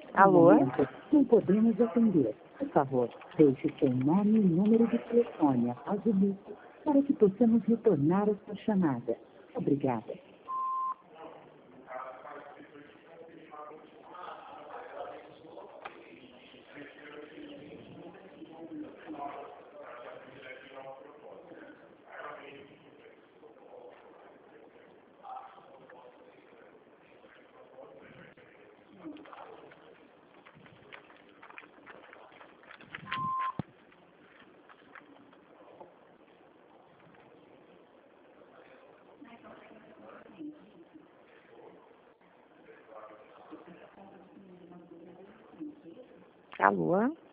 No Alô? momento, não podemos atender. Por favor, deixe seu nome e número de telefone após o bip para que possamos retornar a sua chamada. Obrigada. Alô?